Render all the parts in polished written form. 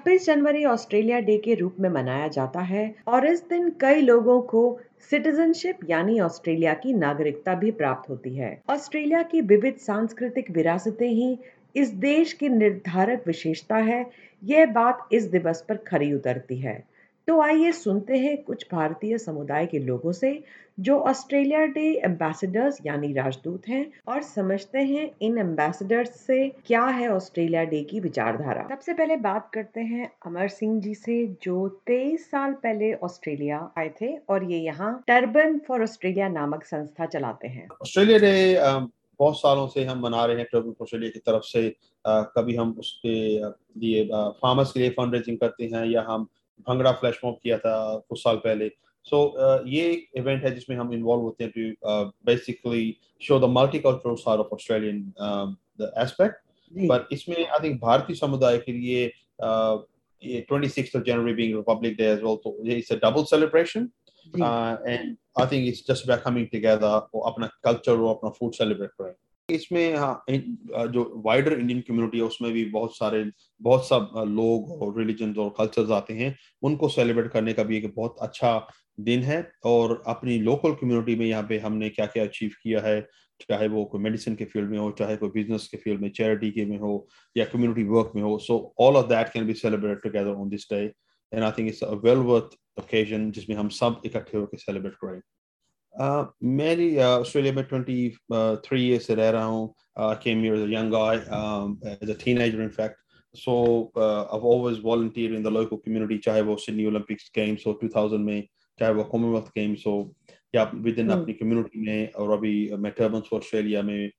26 जनवरी Australia day के रूप में मनाया जाता है और इस दिन कई लोगों को सिटीजनशिप यानी ऑस्ट्रेलिया की नागरिकता भी प्राप्त होती है। ऑस्ट्रेलिया की विविध सांस्कृतिक विरासतें ही इस देश की निर्धारक विशेषता है। यह बात इस दिवस पर खरी उतरती है। तो आइए सुनते हैं कुछ भारतीय समुदाय के लोगों से जो ऑस्ट्रेलिया डे एम्बेसडर्स यानी राजदूत हैं और समझते हैं इन एम्बेसडर्स से क्या है ऑस्ट्रेलिया डे की विचारधारा। सबसे पहले बात करते हैं अमर सिंह जी से जो 23 साल पहले ऑस्ट्रेलिया आए थे और ये यहाँ टर्बन फॉर ऑस्ट्रेलिया नामक संस्था चलाते हैं। ऑस्ट्रेलिया डे बहुत सालों से हम मना रहे हैं टर्बन फॉर ऑस्ट्रेलिया की तरफ से। कभी हम उसके लिए फार्मर्स के लिए फंड रेजिंग करते हैं या हम भंगड़ा फ्लैश मॉब किया था कुछ साल पहले। ये एक इवेंट है जिसमें हम इन्वॉल्व होते हैं to basically show the multicultural side of Australian the aspect. पर इसमें आई थिंक भारतीय समुदाय के लिए ये 26th of January being Republic Day as well, so it's a double celebration. And I think it's just about coming together और अपना culture और अपना फूड सेलिब्रेट करें। इसमें हाँ, जो वाइडर इंडियन कम्युनिटी है उसमें भी बहुत सब लोग और रिलीजन और कल्चर्स आते हैं। उनको सेलिब्रेट करने का भी एक बहुत अच्छा दिन है। और अपनी लोकल कम्युनिटी में यहाँ पे हमने क्या क्या अचीव किया है, चाहे वो कोई मेडिसिन के फील्ड में हो, चाहे कोई बिजनेस के फील्ड में, चैरिटी के में हो या कम्युनिटी वर्क में हो, so all of that can be celebrate together on this day. And I think it's a well worth occasion जिसमें हम सब इकट्ठे होकर सेलिब्रेट करें। मेरी ऑस्ट्रेलिया में 23 ईयर से रह रहा हूँ। came here as a young guy, as a teenager in fact. So I've always volunteered in the local community, चाहे वो Sydney Olympics Games हो 2000 में, चाहे वो Commonwealth Games हो, या विद इन अपनी कम्युनिटी में। और अभी मैं टर्बन फॉर ऑस्ट्रेलिया में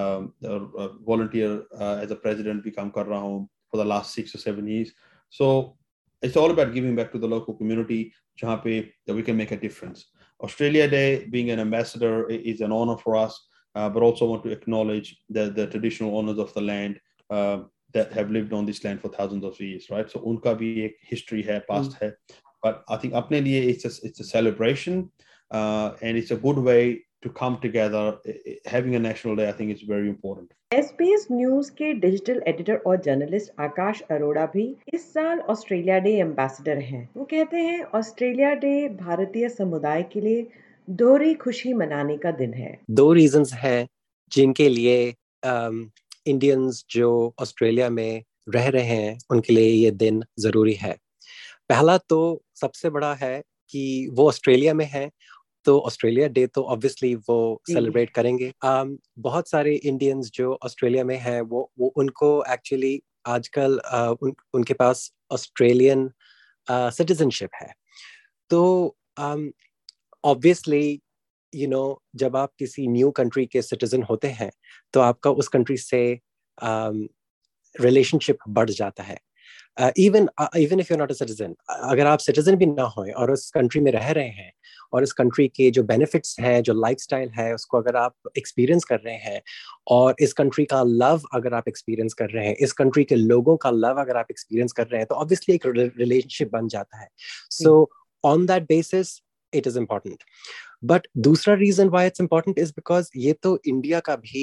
वॉलंटियर एज अ प्रेसिडेंट भी काम कर रहा हूँ for the last 6 or 7 years. So it's all about giving back to the local community जहाँ पे we can make a difference. Australia Day, being an ambassador, is an honor for us, but also want to acknowledge the traditional owners of the land that have lived on this land for thousands of years, right? So उनका भी एक history है, past है, but I think अपने लिए it's a celebration, and it's a good way to come together. Having a national day, I think it's very important. SBS news के digital editor और journalist Akash Arora भी इस साल ऑस्ट्रेलिया डे एम्बेसडर हैं। वो कहते हैं ऑस्ट्रेलिया डे भारतीय समुदाय के लिए दोहरी खुशी मनाने का दिन है। 2 रीजंस हैं जिनके लिए इंडियंस जो ऑस्ट्रेलिया में रह रहे हैं उनके लिए ये दिन जरूरी है। पहला तो सबसे बड़ा है कि वो ऑस्ट्रेलिया में है तो ऑस्ट्रेलिया डे तो ऑब्वियसली वो सेलिब्रेट करेंगे। बहुत सारे इंडियंस जो ऑस्ट्रेलिया में हैं वो उनको एक्चुअली आजकल उनके पास ऑस्ट्रेलियन सिटीजनशिप है। तो ऑब्वियसली जब आप किसी न्यू कंट्री के सिटीजन होते हैं तो आपका उस कंट्री से रिलेशनशिप बढ़ जाता है। Even if you are not a citizen, अगर आप सिटीजन भी ना हो और उस कंट्री में रह रहे हैं और इस कंट्री के जो बेनिफिट्स हैं, जो लाइफस्टाइल है, उसको अगर आप एक्सपीरियंस कर रहे हैं और इस कंट्री का लव अगर आप एक्सपीरियंस कर रहे हैं, इस कंट्री के लोगों का लव अगर आप एक्सपीरियंस कर रहे हैं, तो ऑब्वियसली एक रिलेशनशिप बन जाता है। So on that basis it is important. But दूसरा reason why it's important is because ये इंडिया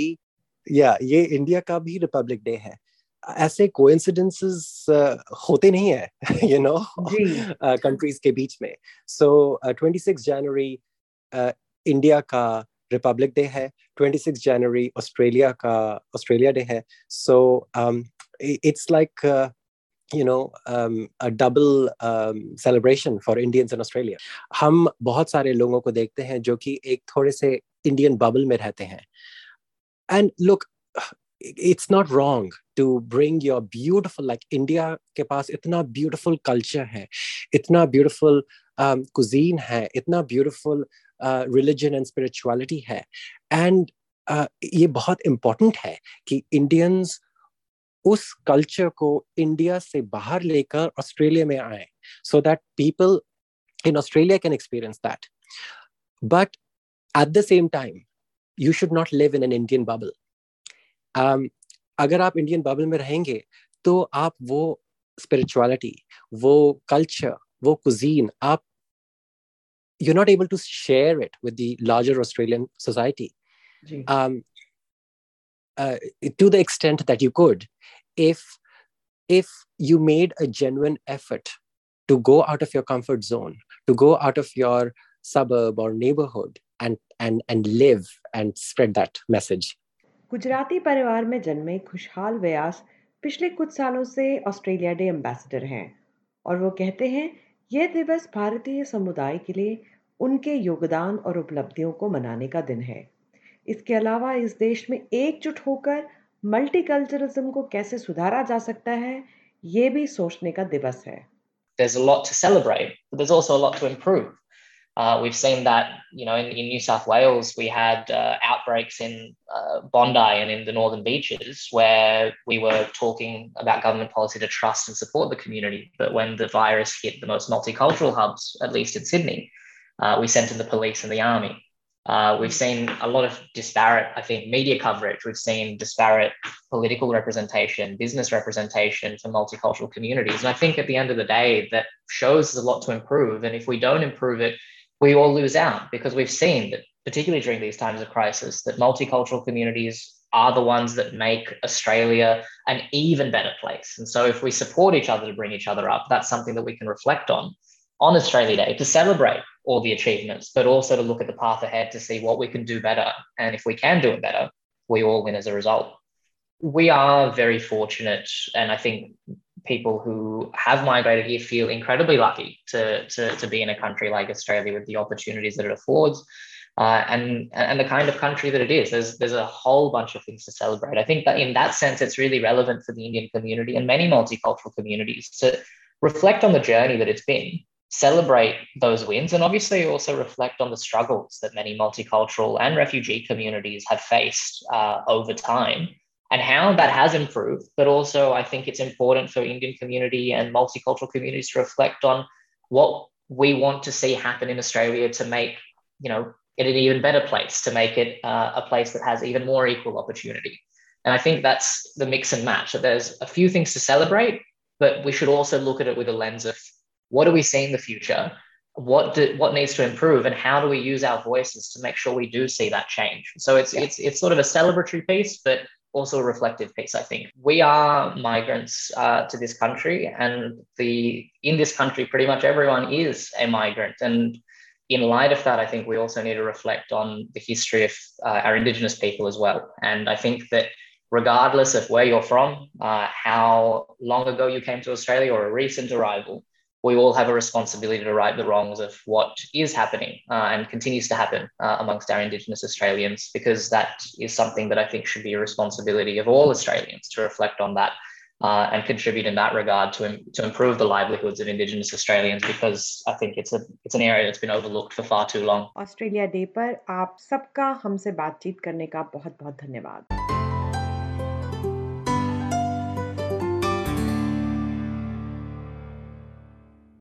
का भी रिपब्लिक डे है। ऐसे कोइंसिडेंसेस होते नहीं है कंट्रीज के बीच में। सो 26 जनवरी इंडिया का रिपब्लिक डे है, 26 जनवरी ऑस्ट्रेलिया डे है। So it's like a double celebration for Indians in Australia. हम बहुत सारे लोगों को देखते हैं जो कि एक थोड़े से इंडियन बबल में रहते हैं। And look, it's not wrong to bring your beautiful, like India के पास इतना beautiful culture है, इतना beautiful cuisine है, इतना beautiful religion and spirituality है। And ये बहुत important है कि Indians उस कल्चर को इंडिया से बाहर लेकर ऑस्ट्रेलिया में आए, so that people in Australia can experience that. But at the same time, you should not live in an Indian bubble. अगर आप इंडियन बबल में रहेंगे तो आप वो स्पिरिचुअलिटी, वो कल्चर, वो कुजीन, आप you're not able to share it with the larger Australian society to the extent that you could if you made a genuine effort to go out of your comfort zone, to go out of your suburb or neighborhood and live and spread that message. Gujarati परिवार में जन्मे खुशहाल व्यास पिछले कुछ सालों से Australia day ambassador हैं और वो कहते हैं यह दिवस भारतीय समुदाय के लिए उनके योगदान और उपलब्धियों को मनाने का दिन है। इसके अलावा इस देश में एकजुट होकर मल्टीकल्चरलिज्म को कैसे सुधारा जा सकता है, ये भी सोचने का दिवस है। There's a lot to celebrate, but there's also a lot to improve. We've seen that, in New South Wales, we had outbreaks in Bondi and in the northern beaches where we were talking about government policy to trust and support the community. But when the virus hit the most multicultural hubs, at least in Sydney, we sent in the police and the army. We've seen a lot of disparate, I think, media coverage. We've seen disparate political representation, business representation for multicultural communities. And I think at the end of the day, that shows there's a lot to improve. And if we don't improve it, we all lose out, because we've seen that, particularly during these times of crisis, that multicultural communities are the ones that make Australia an even better place. And so if we support each other to bring each other up, that's something that we can reflect on Australia Day, to celebrate all the achievements, but also to look at the path ahead to see what we can do better. And if we can do it better, we all win as a result. We are very fortunate, and I think people who have migrated here feel incredibly lucky to be in a country like Australia with the opportunities that it affords, and the kind of country that it is. There's a whole bunch of things to celebrate. I think that in that sense, it's really relevant for the Indian community and many multicultural communities to reflect on the journey that it's been, celebrate those wins, and obviously also reflect on the struggles that many multicultural and refugee communities have faced over time, and how that has improved. But also, I think it's important for Indian community and multicultural communities to reflect on what we want to see happen in Australia to make, it an even better place, to make it a place that has even more equal opportunity. And I think that's the mix and match, that there's a few things to celebrate, but we should also look at it with a lens of, what do we see in the future? What needs to improve, and how do we use our voices to make sure we do see that change? So it's sort of a celebratory piece, but also a reflective piece. I think we are migrants to this country, and in this country, pretty much everyone is a migrant. And in light of that, I think we also need to reflect on the history of our Indigenous people as well. And I think that regardless of where you're from, how long ago you came to Australia or a recent arrival, we all have a responsibility to right the wrongs of what is happening and continues to happen amongst our Indigenous Australians, because that is something that I think should be a responsibility of all Australians to reflect on that and contribute in that regard to improve the livelihoods of Indigenous Australians, because I think it's an area that's been overlooked for far too long. Australia day पर आप सबका हमसे बातचीत करने का बहुत बहुत धन्यवाद।